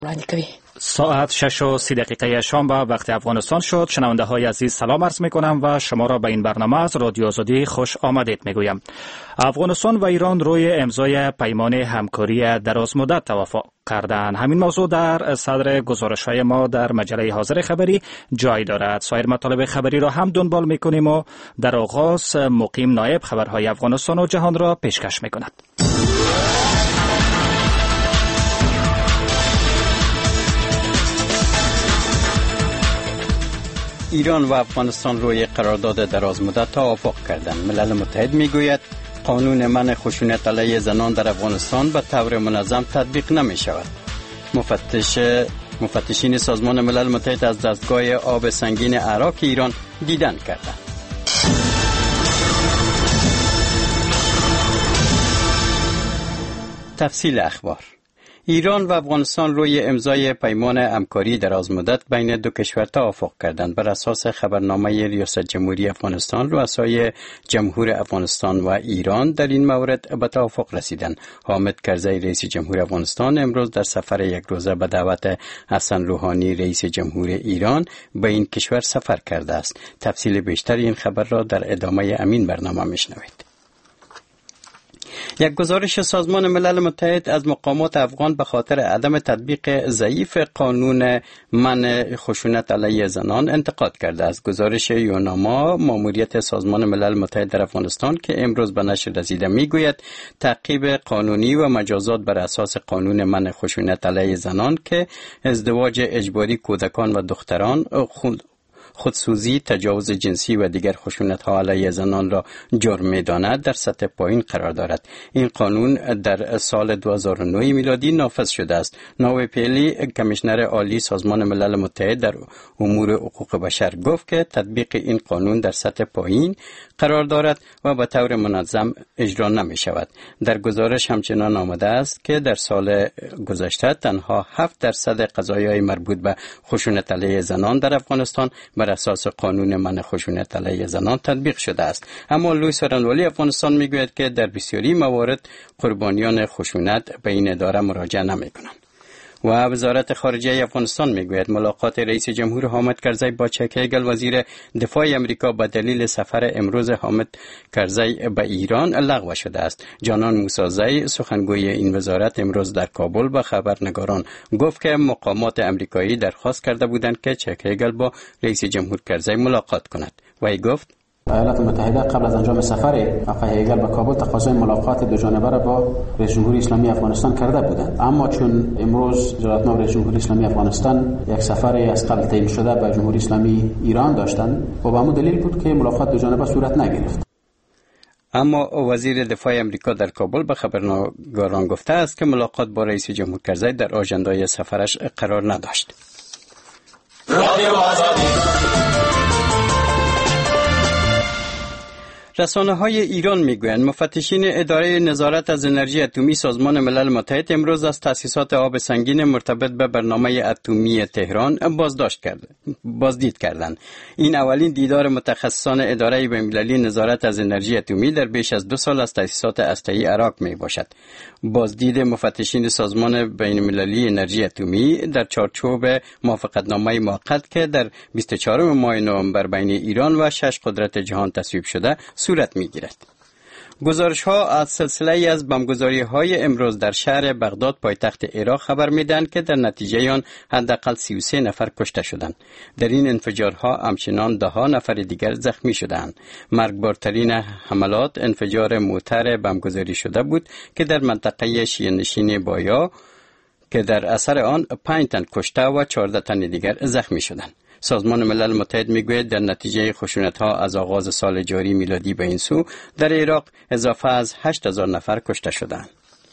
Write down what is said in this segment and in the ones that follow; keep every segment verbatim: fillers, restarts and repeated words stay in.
ساعت شش و سی دقیقه شام به وقت افغانستان شد. شنونده های عزیز سلام عرض می کنم و شما را به این برنامه از رادیو آزادی خوش آمدید می گویم. افغانستان و ایران روی امضای پیمان همکاری دراز مدت توافق کردند. همین موضوع در صدر گزارش های ما در مجله حاضر خبری جای دارد. سایر مطالب خبری را هم دنبال می کنیم و در آغاز مقیم نایب خبرهای افغانستان و جهان را پیشکش می کند. ایران و افغانستان روی قرارداد دراز مدت توافق کردند. ملل متحد میگوید قانون منع خشونت علیه زنان در افغانستان به طور منظم تطبیق نمی شود. مفتش مفتشین سازمان ملل متحد از دستگاه آب سنگین عراق ایران دیدن کردند. تفصیل اخبار. ایران و افغانستان روی امضای پیمان همکاری دراز مدت بین دو کشور توافق کردند. بر اساس خبرنامه ریاست جمهوری افغانستان، رؤسای جمهور افغانستان و ایران در این مورد به توافق رسیدند. حامد کرزی رئیس جمهور افغانستان امروز در سفر یک روزه به دعوت حسن روحانی رئیس جمهور ایران به این کشور سفر کرده است. تفصیل بیشتر این خبر را در ادامه همین برنامه میشنوید. یک گزارش سازمان ملل متحد از مقامات افغان به خاطر عدم تطبیق ضعیف قانون منع خشونت علیه زنان انتقاد کرده است. گزارش یوناما ماموریت سازمان ملل متحد در افغانستان که امروز به نشر رسیده میگوید تعقیب قانونی و مجازات بر اساس قانون منع خشونت علیه زنان که ازدواج اجباری کودکان و دختران، خودسوزی، تجاوز جنسی و دیگر خشونت‌ها علیه زنان را جرم می‌داند در سطح پایین قرار دارد. این قانون در سال دو هزار و نه میلادی نافذ شده است. ناوی پیلی کمیشنر عالی سازمان ملل متحد در امور حقوق بشر گفت که تطبیق این قانون در سطح پایین قرار دارد و به طور منظم اجرا نمی‌شود. در گزارش همچنان آمده است که در سال گذشته تنها هفت درصد قضایای مربوط به خشونت علیه زنان در افغانستان بر اساس قانون منع خشونت علیه زنان تطبیق شده است. اما لویس فرانوالی افغانستان میگوید که در بسیاری موارد قربانیان خشونت به این اداره مراجعه نمی‌کنند. و وزارت خارجه افغانستان میگوید ملاقات رئیس جمهور حامد کرزی با چک هگل وزیر دفاع امریکا به دلیل سفر امروز حامد کرزی به ایران لغو شده است. جانان موسازی سخنگوی این وزارت امروز در کابل به خبرنگاران گفت که مقامات امریکایی درخواست کرده بودند که چک هگل با رئیس جمهور کرزی ملاقات کند. وی گفت ایالات متحده قبل از انجام سفر آقای هگل به کابل تقاضای ملاقات دو جانبه را با رئیس جمهوری اسلامی افغانستان کرده بودند، اما چون امروز جلالتمآب رئیس جمهوری اسلامی افغانستان یک سفر از قبل تعیین شده به جمهوری اسلامی ایران داشتند و به همون دلیل بود که ملاقات دو جانبه صورت نگرفت. اما وزیر دفاع امریکا در کابل به خبرنگاران گفته است که ملاقات با رئیس جمهور کرزی در آژندای سفرش قرار نداشت. رسانه های ایران میگویند مفتشین اداره نظارت از انرژی اتمی سازمان ملل متحد امروز از تأسیسات آب سنگین مرتبط به برنامه اتمی تهران بازداشت کرد بازدید کردند. این اولین دیدار متخصصان اداره بین‌المللی نظارت از انرژی اتمی در بیش از دو سال از تأسیسات هسته‌ای عراق می باشد. بازدید مفتشین سازمان بین‌المللی انرژی اتمی در چارچوب موافقتنامه موقت که در بیست و چهارم ماه نوامبر بین ایران و شش قدرت جهان تصویب شده صورت می‌گیرد. گزارش ها از سلسله از بمبگذاری های امروز در شهر بغداد پایتخت عراق خبر میدهند که در نتیجه آن حداقل سی و سه نفر کشته شدند. در این انفجارها همچنان ده ها نفر دیگر زخمی شدند. مرگبارترین حملات انفجار موتر بمبگذاری شده بود که در منطقه شیعه نشین بایا که در اثر آن پنج تن کشته و چهارده تن دیگر زخمی شدند. سازمان ملل متحد میگوید در نتیجه خشونت‌ها از آغاز سال جاری میلادی به این سو در عراق اضافه از هشت هزار نفر کشته شدند.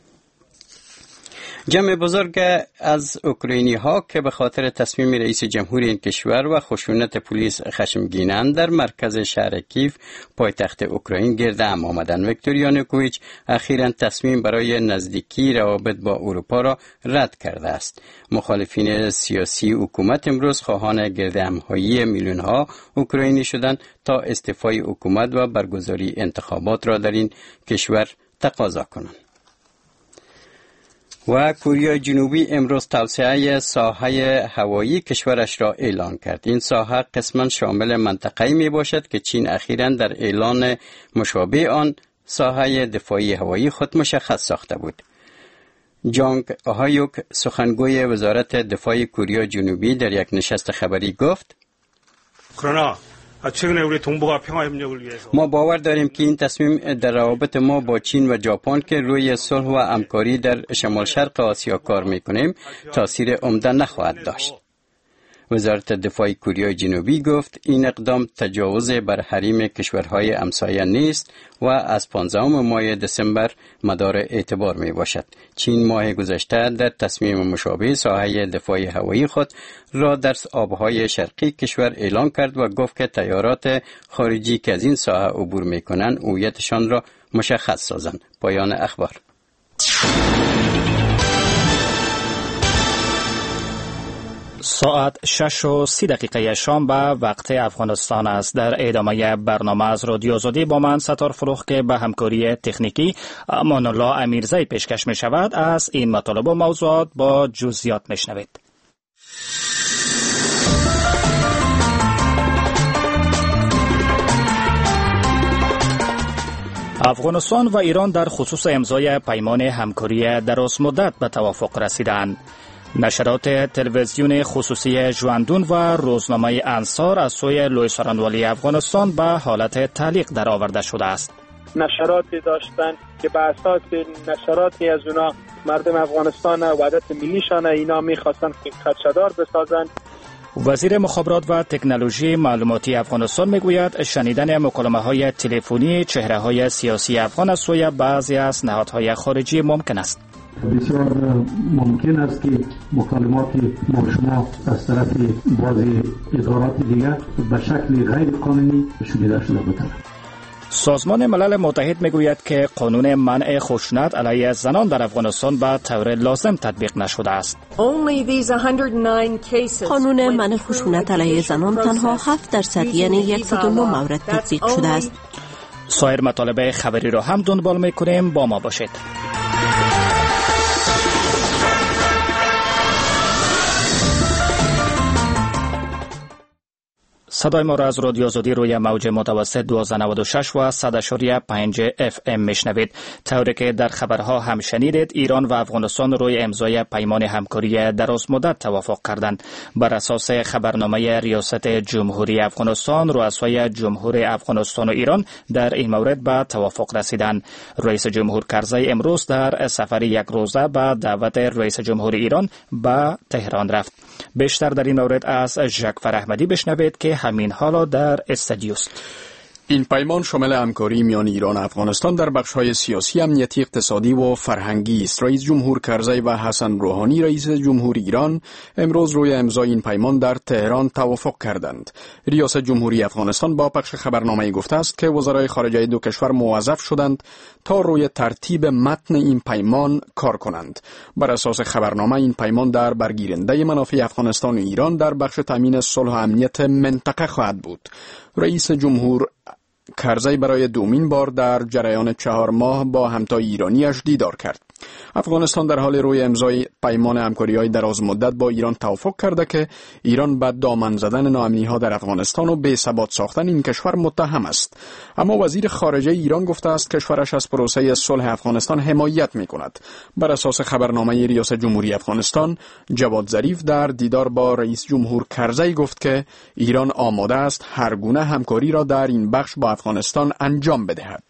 جمع بزرگ از اوکراینی ها که به خاطر تصمیم رئیس جمهور این کشور و خشونت پلیس خشمگینند در مرکز شهر کیف پایتخت اوکراین گرد هم آمدند. ویکتور یانوکوویچ اخیراً تصمیم برای نزدیکی روابط با اروپا را رد کرده است. مخالفین سیاسی حکومت امروز خواهان گرد همایی میلیون ها اوکراینی شدند تا استعفای حکومت و برگزاری انتخابات را در این کشور تقاضا کنند. و کره جنوبی امروز توسعه ساحه هوایی کشورش را اعلان کرد. این ساحه قسما شامل منطقه‌ای می باشد که چین اخیراً در اعلان مشابه آن ساحه دفاعی هوایی خود مشخص ساخته بود. جانگ هایوک سخنگوی وزارت دفاع کره جنوبی در یک نشست خبری گفت: ما باور داریم که این تصمیم در روابط ما با چین و ژاپن که روی صلح و همکاری در شمال شرق آسیا کار میکنیم تاثیر عمده نخواهد داشت. وزارت دفاع کره جنوبی گفت این اقدام تجاوز بر حریم کشورهای همسایه نیست و از پانزدهم ماه دسامبر مدار اعتبار می باشد. چین ماه گذشته در تصمیم مشابه ساحه دفاع هوایی خود را در آبهای شرقی کشور اعلان کرد و گفت که تیارات خارجی که از این ساحه عبور می کنند هویتشان را مشخص سازند. پایان اخبار. ساعت شش و سی دقیقه شام به وقت افغانستان است. در ادامه برنامه از رادیو آزادی با من ستار فروخ که به همکاری تکنیکی امان الله امیرزی پیشکش می شود. از این مطالب و موضوعات با جزئیات می شنوید. افغانستان و ایران در خصوص امضای پیمان همکاری دراز مدت به توافق رسیدند. نشرات تلویزیون خصوصی ژواندون و روزنامه انصار از سوی لوی سارنوالی افغانستان به حالت تعلیق در آورده شده است. نشراتی داشتن که به اساس نشراتی از اونا مردم افغانستان وحدت ملیشان اینا میخواستن که خدشه‌دار بسازن. وزیر مخابرات و تکنولوژی معلوماتی افغانستان میگوید شنیدن مکالمه‌های تلفنی چهره‌های سیاسی افغان از سوی بعضی از نهادهای خارجی ممکن است. بسیار ممکن است که مکالمات ما شما از طرف بعضی ادارات دیگر به شکل غیر قانونی شنیده شده بودند. سازمان ملل متحد میگوید که قانون منع خشونت علیه زنان در افغانستان به طور لازم تطبیق نشده است. قانون منع خشونت علیه زنان تنها هفت درصد یعنی صد و نه مورد تطبیق شده است. سایر مطالب خبری را هم دنبال میکنیم، با ما باشید. صدای ما را از رادیو آزادی روی موج متوسط دویست و نود و شش و صد و پنج اف ام میشنوید. طوری که در خبرها هم شنیدید، ایران و افغانستان روی امضای پیمان همکاری دراز مدت توافق کردند. بر اساس خبرنامه ریاست جمهوری افغانستان، رؤسای جمهور افغانستان و ایران در این مورد به توافق رسیدند. رئیس جمهور کرزی امروز در سفر یک روزه به دعوت رئیس جمهور ایران به تهران رفت. بیشتر در این مورد از ژاکفر احمدی بشنوید که همین حالا در استودیوست. این پیمان شامل همکاری میان ایران و افغانستان در بخش‌های سیاسی، امنیتی، اقتصادی و فرهنگی است. رئیس جمهور کرزی و حسن روحانی رئیس جمهور ایران امروز روی امضای این پیمان در تهران توافق کردند. ریاست جمهوری افغانستان با پخش خبرنامه‌ای گفته است که وزرای خارجه دو کشور موظف شدند تا روی ترتیب متن این پیمان کار کنند. بر اساس خبرنامه این پیمان در برگیرنده منافع افغانستان و ایران در بخش تامین صلح و امنیت منطقه خواهد بود. رئیس جمهور کرزی برای دومین بار در جریان چهار ماه با همتای ایرانیش دیدار کرد. افغانستان در حال روی امضای پیمان همکاری‌های دراز مدت با ایران توافق کرده که ایران به دامن زدن ناامنی‌ها در افغانستان و بی‌ثبات ساختن این کشور متهم است. اما وزیر خارجه ایران گفته است کشورش از پروسه صلح افغانستان حمایت می‌کند. بر اساس خبرنامه ریاست جمهوری افغانستان، جواد ظریف در دیدار با رئیس جمهور کرزی گفت که ایران آماده است هر گونه همکاری را در این بخش با افغانستان انجام بدهد.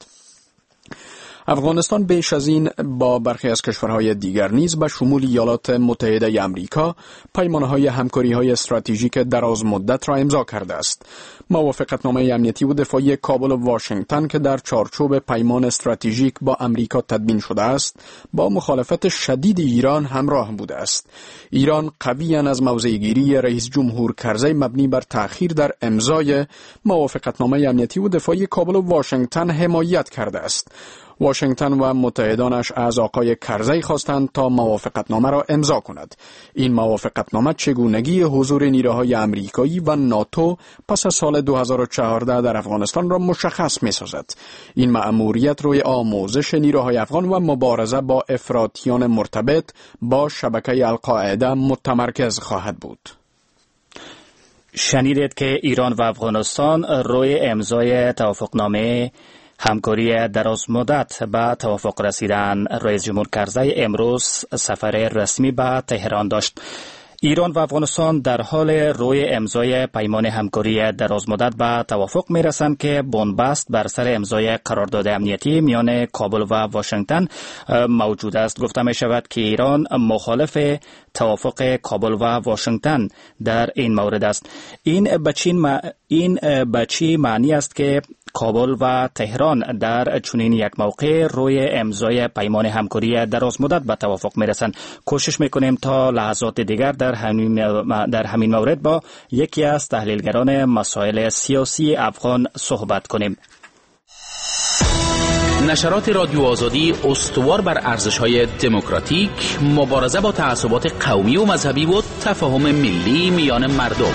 افغانستان بیش از این با برخی از کشورهای دیگر نیز به شمول ایالات متحده آمریکا پیمانهای همکاری‌های استراتژیک دراز مدت را امضا کرده است. موافقتنامه امنیتی و دفاعی کابل و واشنگتن که در چارچوب پیمان استراتژیک با امریکا تدوین شده است، با مخالفت شدید ایران همراه بوده است. ایران قویاً از موضع‌گیری رئیس جمهور کرزی مبنی بر تأخیر در امضای موافقتنامه امنیتی و دفاعی کابل و واشنگتن حمایت کرده است. واشنگتن و متحدانش از آقای کرزی خواستند تا موافقتنامه را امضا کند. این موافقتنامه چگونگی حضور نیروهای امریکایی و ناتو پس از سال دو هزار و چهارده در افغانستان را مشخص می سازد. این مأموریت روی آموزش نیروهای افغان و مبارزه با افراطیان مرتبط با شبکه القاعده متمرکز خواهد بود. شنیدید که ایران و افغانستان روی امضای توافقنامه همکاری دراز مدت به توافق رسیدن. رئیس جمهور کرزی امروز سفر رسمی به تهران داشت. ایران و افغانستان در حال روی امضای پیمان همکاری دراز مدت به توافق می رسند که بنبست بر سر امضای قرارداد امنیتی میان کابل و واشنگتن موجود است. گفته می شود که ایران مخالف توافق کابل و واشنگتن در این مورد است. این بچین ما این بچی معنی است که کابل و تهران در چنین یک موقع روی امضای پیمان همکاری دراز مدت به توافق میرسند. کوشش میکنیم تا لحظات دیگر در همین در همین مورد با یکی از تحلیلگران مسائل سیاسی افغان صحبت کنیم. نشرات رادیو آزادی استوار بر ارزش‌های دموکراتیک، مبارزه با تعصبات قومی و مذهبی و تفاهم ملی میان مردم.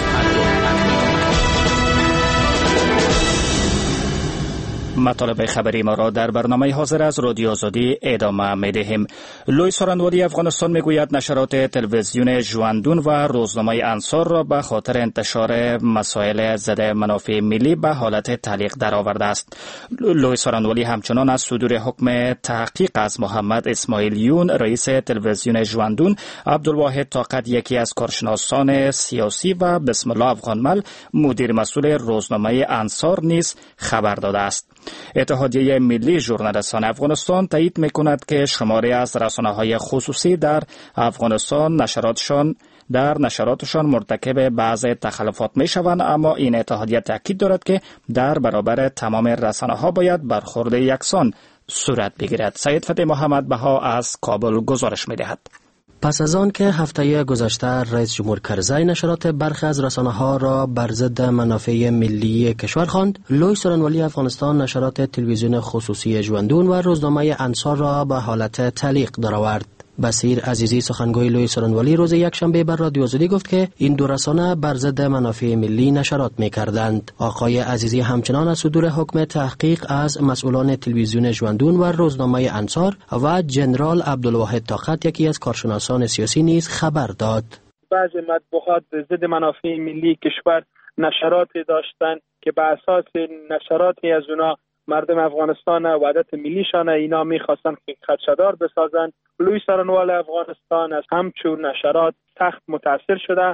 مطالب خبری ما را در برنامه حاضر از رادیو آزادی ادامه می دهیم. لوی سارنوالی افغانستان می گوید نشرات تلویزیون ژواندون و روزنامه انصار را به خاطر انتشار مسائل ضد منافع ملی به حالت تعلیق درآورده است. لوی سارنوالی همچنان از صدور حکم تحقیق از محمد اسماعیل یون رئیس تلویزیون ژواندون، عبدالواحد طاقت یکی از کارشناسان سیاسی و بسم الله افغانمل مدیر مسئول روزنامه انصار نیز خبر داده است. اتحادیه ملی ژورنالیستان افغانستان تایید می‌کند که شماری از رسانه‌های خصوصی در افغانستان نشراتشان در نشراتشان مرتکب بعض تخلفات می‌شوند، اما این اتحادیه تاکید دارد که در برابر تمام رسانه‌ها باید برخورد یکسان صورت بگیرد. سید فتح محمد بها از کابل گزارش می‌دهد. پس از آن که هفته گذشته رئیس جمهور کرزی نشرات برخی از رسانه‌ها را بر ضد منافع ملی کشور خواند، لوی سارنوالی افغانستان نشرات تلویزیون خصوصی ژواندون و روزنامه انصار را به حالت تعلیق درآورد. بصیر عزیزی سخنگوی لوی سارنوالی روز یکشنبه بر رادیو آزادی گفت که این دو رسانه بر ضد منافع ملی نشرات می‌کردند. آقای عزیزی همچنان از صدور حکم تحقیق از مسئولان تلویزیون ژواندون و روزنامه انصار و جنرال عبدالواحد طاقت یکی از کارشناسان سیاسی نیز خبر داد. بعضی مطبوعات ضد منافع ملی کشور نشراتی داشتند که به اساس نشراتی از اونا مردم افغانستان وحدت ملیشان اینا میخواستن که خدشه‌دار بسازن. لوی سارنوال افغانستان از همچون نشرات سخت متاثر شده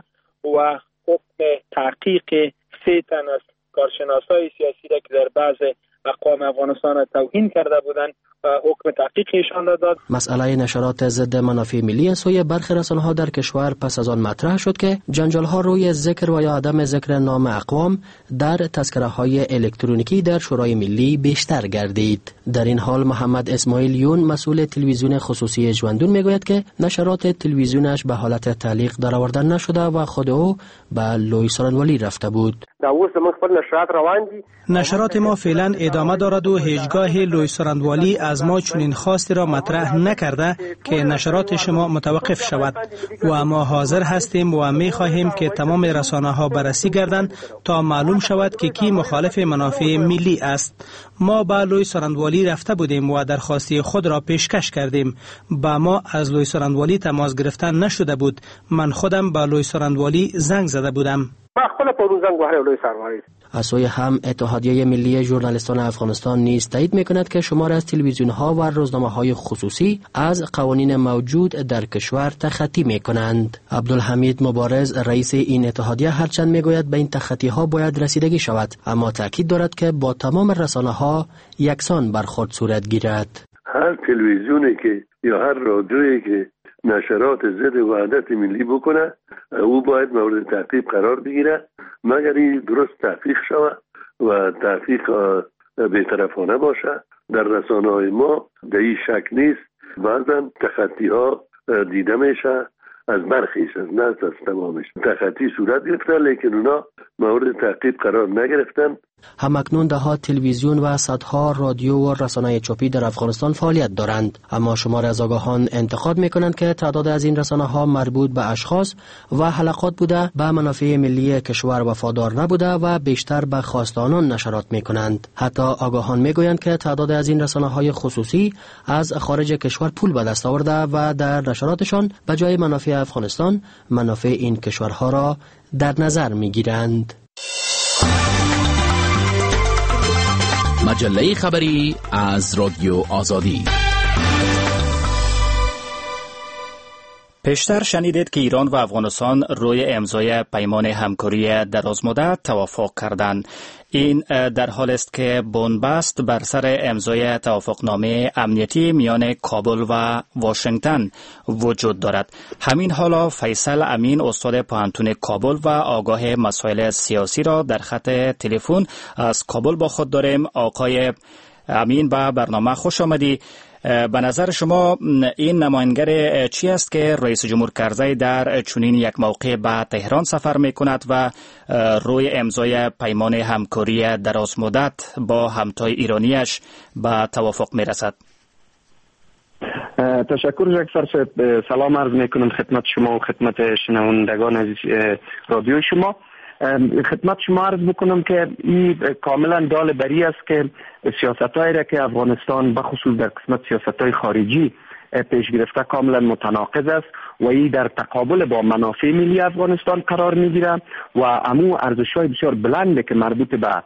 و حکم تحقیق سه تن از کارشناسای سیاسی را که در بعض اقوام افغانستان توهین کرده بودند حکم تحقیقشان را داد. مسئله نشرات ضد منافع ملی از سوی برخی رسانه‌ها در کشور پس از آن مطرح شد که جنجال‌ها روی ذکر و یا عدم ذکر نام اقوام در تذکره‌های الکترونیکی در شورای ملی بیشتر گردید. در این حال محمد اسماعیل یون مسئول تلویزیون خصوصی ژواندون میگوید که نشرات تلویزیونش به حالت تعلیق درآورده نشده و خود او به لوی سارنوالی رفته بود. نشرات ما فعلا ادامه دارد و هیچگاه لوی سارنوالی از ما چنین خواستی را مطرح نکرده که نشرات شما متوقف شود و ما حاضر هستیم و می خواهیم که تمام رسانه ها بررسی گردند تا معلوم شود که کی مخالف منافع ملی است. ما با لوی سارنوالی رفته بودیم و درخواستی خود را پیشکش کردیم. با ما از لوی سارنوالی تماس گرفتن نشده بود. من خودم با لوی سارنوالی زنگ زده بودم. از سوی هم اتحادیه ملی ژورنالیستان افغانستان نیز تایید می‌کند که شمار از تلویزیون‌ها و روزنامه‌های خصوصی از قوانین موجود در کشور تخطی می‌کنند. عبدالحمید مبارز رئیس این اتحادیه هرچند می‌گوید به این تخطی‌ها باید رسیدگی شود، اما تاکید دارد که با تمام رسانه‌ها یکسان برخورد صورت گیرد. هر تلویزیونی که یا هر رادیویی که نشرات ضد وحدت ملی بکنه او باید مورد تعقیب قرار بگیره مگر این درست تحقیق شود و تحقیق بی‌طرفانه باشه. در رسانه‌های ما در این شک نیست، بعضا تخطی ها دیده میشه، از برخیش از نه از تمامش تخطی صورت گرفته، لیکن اونا مورد تعقیب قرار نگرفتن همکنون دهها تلویزیون و صدها رادیو و رسانه‌های چاپی در افغانستان فعالیت دارند، اما شمار از آگاهان انتقاد می‌کنند که تعداد از این رسانه‌ها مربوط به اشخاص و حلقات بوده، به منافع ملی کشور وفادار نبوده و بیشتر به خواست آنان نشرات می‌کنند. حتی آگاهان می‌گویند که تعداد از این رسانه‌های خصوصی از خارج کشور پول به دست آورده و در نشراتشان به جای منافع افغانستان منافع این کشورها را در نظر می‌گیرند. مجله خبری از رادیو آزادی. پیشتر شنیدید که ایران و افغانستان روی امضای پیمان همکاری درازمدت توافق کردند. این در حال است که بنبست بر سر امضای توافقنامه امنیتی میان کابل و واشنگتن وجود دارد. همین حالا فیصل امین استاد پوهنتون کابل و آگاه مسائل سیاسی را در خط تلفن از کابل با خود داریم. آقای امین، به برنامه خوش آمدی. به نظر شما این نماینگر چی است که رئیس جمهور کرزی در چنین یک موقع به تهران سفر می کند و روی امضای پیمان همکاری درازمدت با همتای ایرانیش به توافق می رسد؟ تشکر جک سر، سلام عرض می کنم خدمت شما و خدمت شنوندگان عزیز رادیو شما. خدمت شما عرض بکنم که این کاملا دال بری است که سیاست‌هایی را که افغانستان بخصوص در قسمت سیاست‌های خارجی پیش گرفته کاملا متناقض است و این در تقابل با منافع ملی افغانستان قرار می‌گیرد و امو ارزش‌های بسیار بلند که مربوط به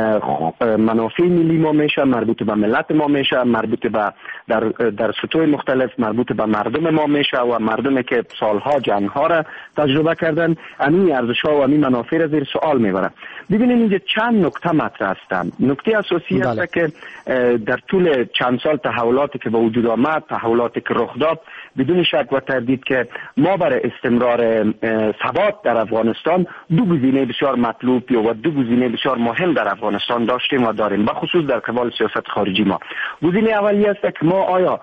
منافع ملی ما میشه، مربوط به ملت ما میشه، مربوط به در در سطوح مختلف مربوط به مردم ما میشه و مردمی که سالها جنگ‌ها را تجربه کردن، همین ارزش‌ها و همین منافع را زیر سوال میبرن. ببینید اینجا چند نکته مطرح هستند. نکته اساسی است که در طول چند سال تحولاتی که به وجود آمد، تحولاتی که رخ داد، بدون شک و تردید که ما برای استمرار ثبات در افغانستان دو گزینه بسیار مطلوب و دو گزینه بسیار مهم در افغانستان داشتیم و داریم، بخصوص در قبال سیاست خارجی ما. گزینه اولی است که ما آیا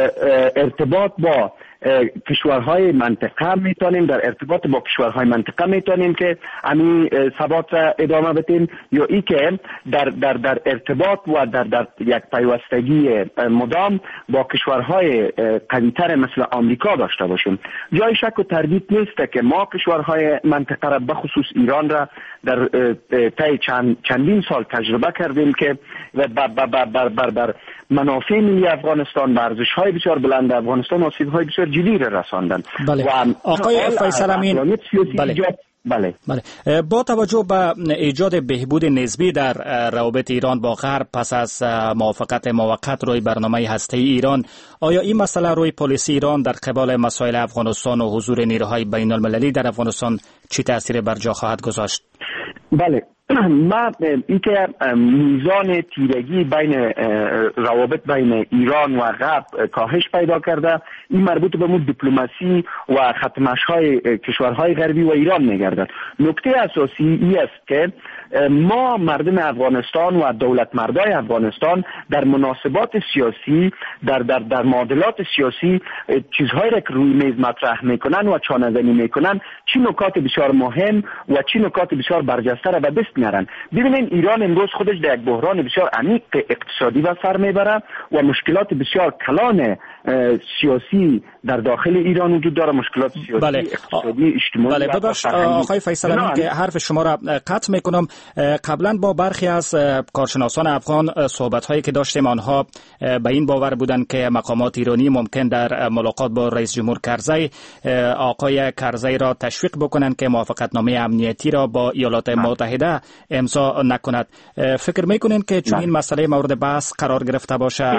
ارتباط با کشورهای منطقه میتونیم در ارتباط با کشورهای منطقه میتونیم که همین ثبات را ادامه بدیم، یا ای که در در در ارتباط و در در یک پیوستگی مدام با کشورهای قوی‌تر مثل آمریکا داشته باشیم. جای شک و تردید نیست که ما کشورهای منطقه را بخصوص ایران را در طی چند چندین سال تجربه کردیم که بر بر بر بر منافع ملی افغانستان و ارزش‌های بسیار بلند افغانستان آسیب‌های بسیار جدی را رساندن. بله. و آقای فیصل امین، بله. بله. بله. با توجه به ایجاد بهبود نسبی در روابط ایران با غرب پس از موافقت موقت روی برنامه هسته‌ای ایران، آیا این مسئله روی پالیسی ایران در قبال مسائل افغانستان و حضور نیروهای بین المللی در افغانستان چی تأثیر بر جا خواهد گذاشت؟ بله، ما این که میزان تیرگی بین روابط بین ایران و غرب کاهش پیدا کرده، این مربوط به مو دیپلماسی و ختمش‌های کشورهای غربی و ایران می‌گردد. نکته اساسی این است که ما مردم افغانستان و دولت مردای افغانستان در مناسبات سیاسی، در در در معادلات سیاسی چیزهایی را که روی میز مطرح میکنن و چانه‌زنی میکنن، چی نکات بسیار مهم و چی نکات بسیار برجسته را به دست میارن. ببینید ایران امروز خودش در یک بحران بسیار عمیق اقتصادی و سر میبره و مشکلات بسیار کلان سیاسی در داخل ایران وجود داره، مشکلات سیاسی، بله. اقتصادی، اجتماعی. بله، ببخش آقای فیصل امین که حرف شما را قطع میکنم. قبلا با برخی از کارشناسان افغان صحبت هایی که داشتیم، آنها به این باور بودند که مقامات ایرانی ممکن در ملاقات با رئیس جمهور کرزی آقای کرزی را تشویق بکنند که موافقتنامه امنیتی را با ایالات متحده امضا نکند. فکر میکنین که چون این مسئله مورد بحث قرار گرفته باشه؟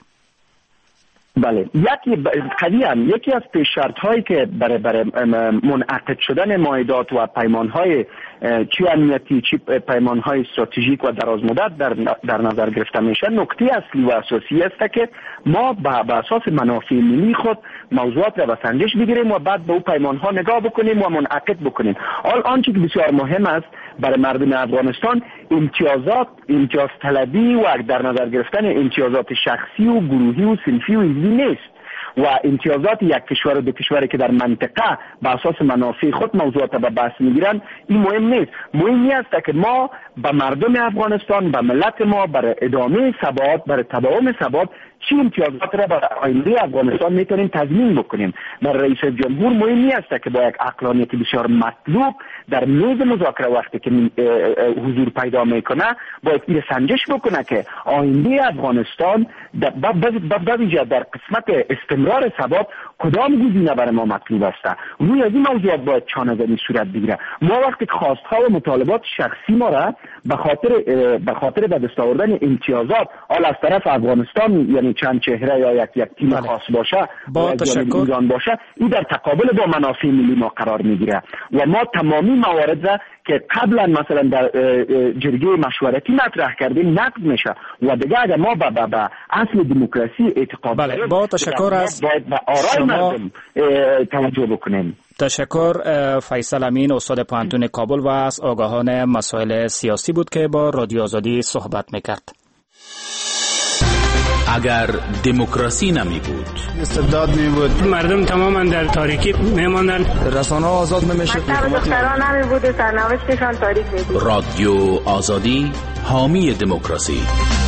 بله، یکی قضیه هم یکی از پیش شرط هایی که برای برای منعقد شدن معاهدات و پیمان های چی امنیتی چی پیمان های استراتژیک و درازمدت در در نظر گرفته میشه، نکته اصلی و اساسی است که ما به اساس منافع ملی خود موضوعات را به سنجش بگیریم و بعد به اون پیمان ها نگاه بکنیم و منعقد بکنیم. حال آنچه که بسیار مهم است برای مردم افغانستان، امتیازات امتیاز طلبی و در نظر گرفتن امتیازات شخصی و گروهی و صنفی و حزبی نیست و امتیازات یک کشور و دو کشوری که در منطقه به اساس منافع خود موضوعات به بحث میگیرن این مهم نیست. مهم است که ما به مردم افغانستان، به ملت ما، برای ادامه ثبات، برای تداوم ثبات چی امتیازات را برای آینده افغانستان میتونیم تضمین بکنیم. برای رئیس جمهور مهم است که با یک عقلانیت بسیار مطلوب در میز مذاکره وقتی که حضور پیدا میکنه باید این سنجش بکنه که آینده افغانستان به ویژه در قسمت استمرار ثبات کدام گزینه برای ما مطلوب است. روی از این موضوعات باید چانه‌زنی صورت بگیره. ما وقتی خواست‌ها و مطالبات شخصی ما را به خاطر به خاطر به دست آوردن امتیازات حال از طرف افغانستان یعنی چند چهره یا یک یک تیم خاص باشه با تشکر ایران باشه این در تقابل با منافع ملی ما قرار میگیره و ما تمامی موارد را که قبلا مثلا در جرگه مشورتی مطرح کردیم نقد میشه و دیگه اگر ما به با اصل دموکراسی اعتقاد بله داریم با تشکر از باید به آرای مردم توجه بکنیم. تشکر. فیصل امین استاد پانتون کابل و از آگاهان مسائل سیاسی بود که با رادیو آزادی صحبت میکرد. اگر دموکراسی نمی بود، استبداد می بود، مردم تماما در تاریکی میماندن، رسانه‌ها آزاد نمیشد، دختران نمی بود و سرنوشتشان تاریک می بود. رادیو آزادی حامی دموکراسی.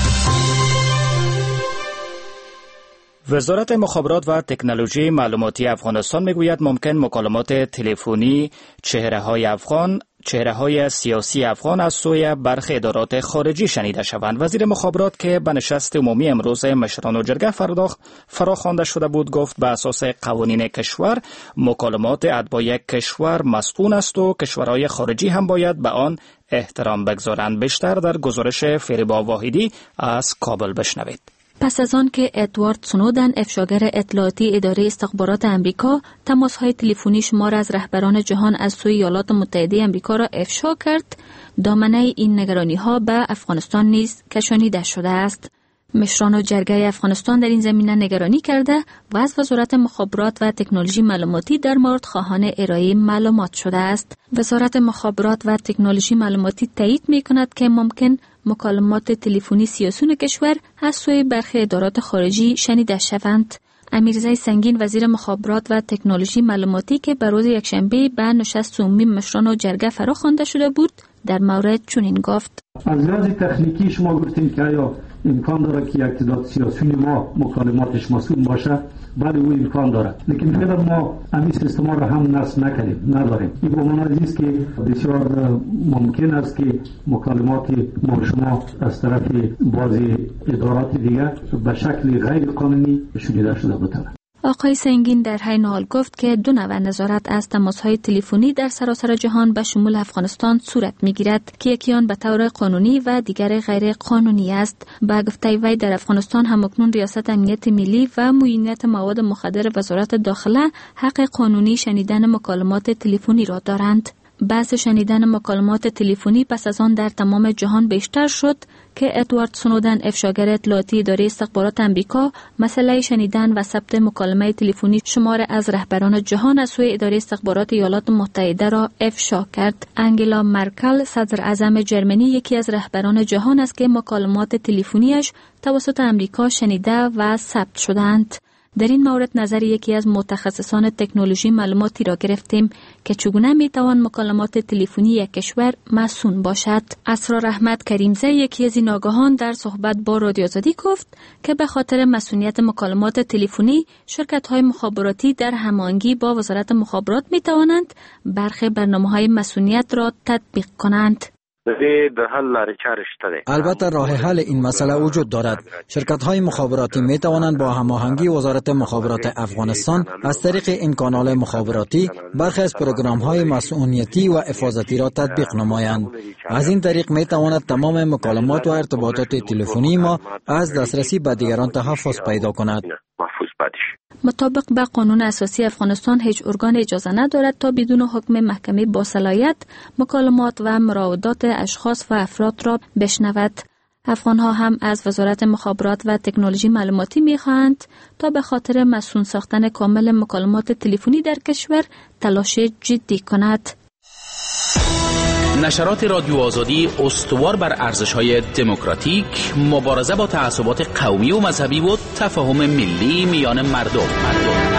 وزارت مخابرات و تکنولوژی معلوماتی افغانستان میگوید ممکن مکالمات تلفنی چهره‌های افغان چهره‌های سیاسی افغان از سوی برخی ادارات خارجی شنیده شوند. وزیر مخابرات که به نشست عمومی امروز مشران و جرگه فراخوانده شده بود گفت به اساس قوانین کشور مکالمات اتباع یک کشور مسئول است و کشورهای خارجی هم باید به آن احترام بگذارند. بیشتر در گزارش فریبا واحدی از کابل بشنوید. پس از آن که ادوارد سنودن افشاگر اطلاعاتی اداره استخبارات امریکا تماس‌های تلفنی شمار از رهبران جهان از سوی ایالات متحده امریکا را افشا کرد، دامنه این نگرانی‌ها به افغانستان نیز کشانیده شده است. مشران و جرگه افغانستان در این زمینه نگرانی کرده و از وزارت مخابرات و تکنولوژی معلوماتی در مورد خواهان ارائه معلومات شده است. وزارت مخابرات و تکنولوژی معلوماتی تایید می‌کند که ممکن مکالمات تلفنی سیاسیون کشور از سوی برخی ادارات خارجی شنیده شوند. امیرزای سنگین وزیر مخابرات و تکنولوژی معلوماتی که به روز یکشنبه به نشست عمومی مشران و جرگه فراخوانده شده بود در مورد چنین گفت: از لحاظ تکنیکی شما گفتین که آیا امکان داره که یک تعداد سیاسیون ما مکالماتش مسئول باشه؟ بله او امکان داره، لیکن فعلا ما همین سیستم ها را هم نصب نکردیم، نداریم. این به معنی است که بسیار ممکن است که مکالمات ما شما از طرف بعضی ادارات دیگر به شکل غیر قانونی شنیده شده بوده. آقای سنگین در حین حال گفت که دو نوع نظارت از تماس‌های تلفنی در سراسر جهان به شمول افغانستان صورت می‌گیرد که یکی آن به طور قانونی و دیگر غیر قانونی است. با گفته وی در افغانستان همکنون ریاست امنیت ملی و معاینت مواد مخدر وزارت داخله حق قانونی شنیدن مکالمات تلفنی را دارند. بحث شنیدن مکالمات تلفنی پس از آن در تمام جهان بیشتر شد که ادوارد سنودن افشاگر اطلاعاتی اداره استخبارات امریکا مسئله شنیدن و ثبت مکالمه تلفنی شمار از رهبران جهان از سوی اداره استخبارات ایالات متحده را افشا کرد. انگلا مرکل صدر اعظم جرمنی یکی از رهبران جهان است که مکالمات تلفنیش توسط امریکا شنیده و ثبت شدند. در این مورد نظر یکی از متخصصان تکنولوژی معلوماتی را گرفتیم که چگونه میتوان مکالمات تلفنی یک کشور مسئول باشد. اسرار احمد کریمزه یکی از این آگاهان در صحبت با رادیو آزادی گفت که به خاطر مسئولیت مکالمات تلفنی شرکت‌های مخابراتی در هماهنگی با وزارت مخابرات میتوانند برخی برنامه‌های مسئولیت را تطبیق کنند. البته راه حل این مسئله وجود دارد. شرکت‌های مخابراتی می توانند با هماهنگی وزارت مخابرات افغانستان از طریق این کانال مخابراتی برخی از پروگرام‌های مسئولیتی و حفاظتی را تطبیق نمایند. از این طریق می تواند تمام مکالمات و ارتباطات تلفنی ما از دسترسی به دیگران تحفظ پیدا کند. مطابق با قانون اساسی افغانستان هیچ ارگان اجازه ندارد تا بدون حکم محکمه با صلاحیت مکالمات و مراودات اشخاص و افراد را بشنود. افغانها هم از وزارت مخابرات و تکنولوژی معلوماتی می‌خواهند تا به خاطر مسئول ساختن کامل مکالمات تلفنی در کشور تلاش جدی کند. نشرات رادیو آزادی استوار بر ارزش‌های دموکراتیک، مبارزه با تعصبات قومی و مذهبی و تفاهم ملی میان مردم. مردم.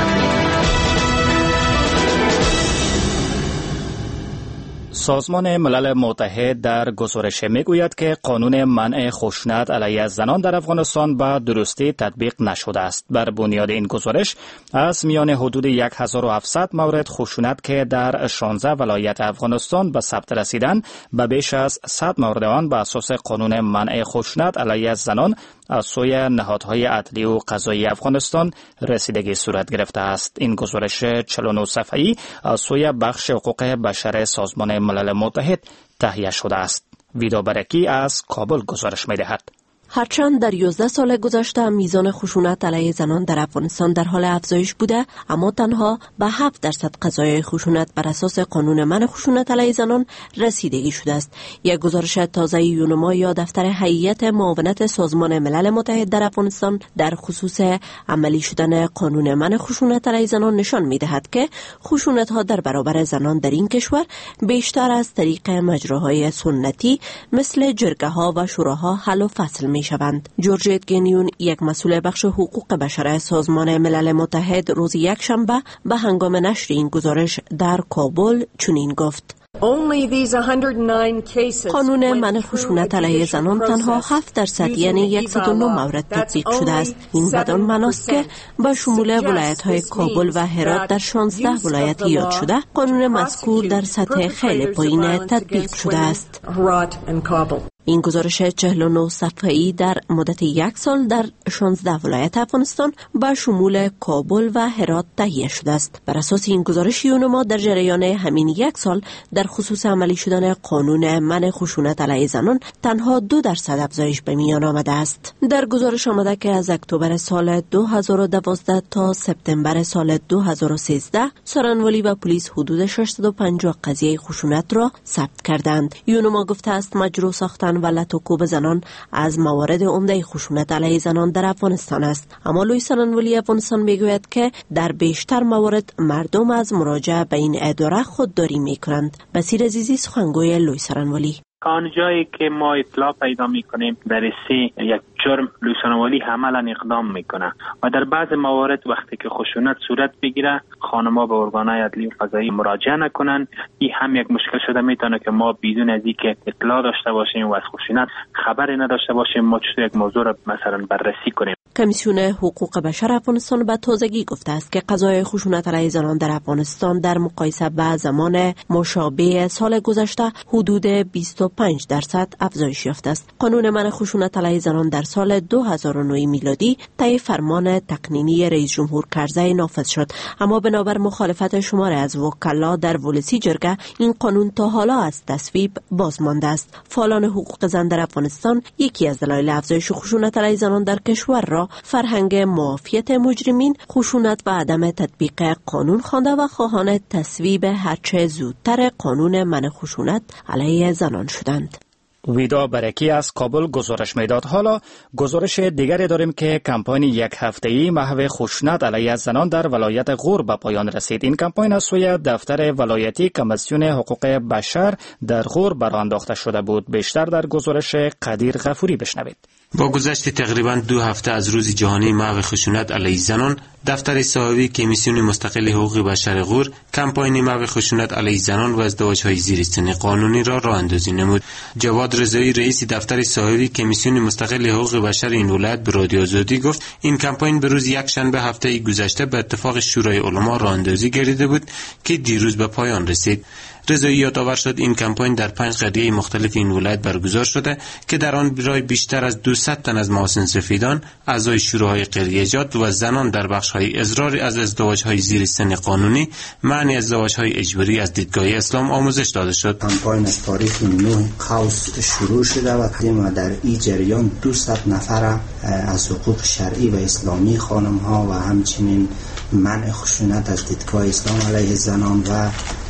سازمان ملل متحد در گزارش میگوید که قانون منع خشونت علیه زنان در افغانستان به درستی تطبیق نشده است. بر بنیاد این گزارش از میان حدود هزار و هفتصد مورد خشونت که در شانزده ولایت افغانستان به ثبت رسیدند، به بیش از صد مورد آن به اساس قانون منع خشونت علیه زنان از سوی نهادهای عدلی و قضایی افغانستان رسیدگی صورت گرفته است. این گزارش چهل و نه صفحه‌ای از سوی بخش حقوق بشر سازمان ملل متحد تهیه شده است. ویدا برکی از کابل گزارش می‌دهد. هرچند در یازده سال گذشته میزان خشونت علیه زنان در افغانستان در حال افزایش بوده، اما تنها به هفت درصد قضایای خشونت بر اساس قانون منع خشونت علیه زنان رسیدگی شده است. یک گزارش تازه یونما یا دفتر هیئت معاونت سازمان ملل متحد در افغانستان در خصوص عملی شدن قانون منع خشونت علیه زنان نشان می‌دهد که خشونت ها در برابر زنان در این کشور بیشتر از طریق مجراهای سنتی مثل جرگه ها و شوراها حل و فصل می شوند. جورجیت گنیون، یک مسئول بخش حقوق بشر سازمان ملل متحد، روز یک شنبه به هنگام نشر این گزارش در کابل چنین گفت: قانون منع خشونت علیه زنان تنها هفت درصد یعنی صد و نه مورد تطبیق شده است. این بدان معناست که با شمول ولایت‌های کابل و هرات در شانزده ولایت یاد شده، قانون مذکور در سطح خیلی پایین تطبیق شده است. این گزارش چهل و نه صفحه‌ای در مدت یک سال در شانزده ولایت افغانستان با شمول کابل و هرات تهیه شده است. بر اساس این گزارش یونما در جریان همین یک سال در خصوص عملی شدن قانون منع خشونت علیه زنان تنها دو درصد افزایش به میان آمده است. در گزارش آمده که از اکتبر سال دو هزار و دوازده تا سپتامبر سال دو هزار و سیزده سارنوالی و پلیس حدود ششصد و پنجاه قضیه خشونت را ثبت کردند. یونما گفته است مجروح ساختن و لطوکوب زنان از موارد عمده خشونت علیه زنان در افغانستان است. اما لوی سارنوالی افغانستان میگوید که در بیشتر موارد مردم از مراجعه به این اداره خودداری میکنند. بصیر عزیزی، سخنگوی لوی سارنوالی: آن جایی که ما اطلاع پیدا میکنیم در سی یک جرم، لوی سارنوالی عملا اقدام میکنه و در بعض موارد وقتی که خشونت صورت بگیره خانم‌ها به ارگان‌های عدلی و قضایی مراجعه نکنن. این هم یک مشکل شده میتونه که ما بدون از اینکه اطلاع داشته باشیم و از خشونت خبری نداشته باشیم ما چطور یک موضوع را مثلا بررسی کنیم. کمیسیون حقوق بشر افغانستان به تازگی گفته است که قضایای خشونت علیه زنان در افغانستان در مقایسه با زمان مشابه سال گذشته حدود بیست و پنج درصد افزایش یافته است. قانون منع خشونت علیه زنان در سال دو هزار و نه میلادی طی فرمان تقنینی رئیس جمهور کرزی نافذ شد، اما بنابر مخالفت شماری از وکلا در ولسی جرگه این قانون تا حالا از تصویب باز مانده است. فعالان حقوق زن در افغانستان یکی از دلایل افزایش خشونت علیه زنان در کشور را فرهنگ معافیت مجرمین، خشونت و عدم تطبیق قانون خوانده و خواهان تصویب هرچه زودتر قانون منع خشونت علیه زنان شدند. ویدا برکی از کابل گزارش میداد. حالا گزارش دیگری داریم که کمپاین یک هفته‌ای محو خشونت علیه زنان در ولایت غور به پایان رسید. این کمپاین از سوی دفتر ولایتی کمیسیون حقوق بشر در غور برآ انداخته شده بود. بیشتر در گزارش قدیر غفوری بشنوید. با گذشت تقریباً دو هفته از روز جهانی محو خشونت علیه زنان، دفتر صاحبی کمیسیون مستقل حقوق بشر غور کمپاین محو خشونت علیه زنان و ازدواج‌های زیر سن قانونی را راه اندازی نمود. جواد رضایی، رئیس دفتر صاحبی کمیسیون مستقل حقوق بشر این ولایت به رادیو آزادی گفت این کمپاین به روز یک شنبه هفته گذشته به اتفاق شورای علما راه اندازی گردیده بود که دیروز به پایان رسید. رضایی یادآور شد این کمپاین در پنج قریه مختلف این ولایت برگزار شده که در آن برای بیشتر از دویست تن از محاسن سفیدان، اعضای شوراهای قریه‌جات و زنان در بخش‌های اضراری از ازدواج‌های زیر سن قانونی، معنی ازدواج‌های اجباری از دیدگاه اسلام آموزش داده شد. کمپاین از تاریخ نه قوس شروع شده و در این جریان دویست نفر از حقوق شرعی و اسلامی خانم‌ها و همچنین منع خشونت از دیدگاه اسلام علیه زنان و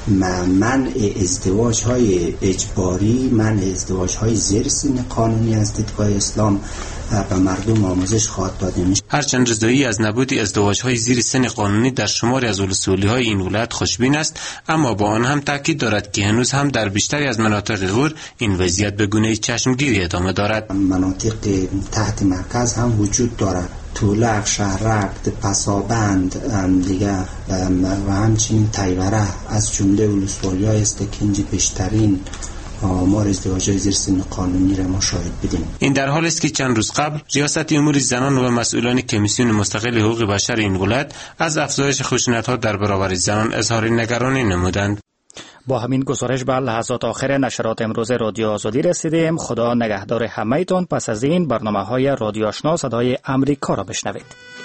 منع ازدواج های اجباری، منع ازدواج های زیر سن قانونی از دیدگاه اسلام به مردم آموزش خواهد داده میشه. هرچند رضایی از نبود ازدواج‌های زیر سن قانونی در شماری از اصولی‌های این ولایت خوشبین است، اما با آن هم تاکید دارد که هنوز هم در بیشتری از مناطق غور این وضعیت به گونه چشمگیری ادامه دارد. مناطق تحت مرکز هم وجود دارد، تولق، شهرک، پسابند دیگه و همچنین تیوره از جمله ولسوالی‌های است که اینجا بیشترین آمار ازدواج‌های زیر سن قانونی را ما شاهد بدیم. این در حالی است که چند روز قبل ریاست امور زنان و مسئولان کمیسیون مستقل حقوق بشر این ولایت از افزایش خشونت‌ها در برابر زنان اظهار نگرانی نمودند. با همین گزارش به لحظات آخر نشرات امروز رادیو آزادی رسیدیم. خدا نگهدار همه‌تان. پس از این برنامه‌های رادیو آشنا صدای امریکا را بشنوید.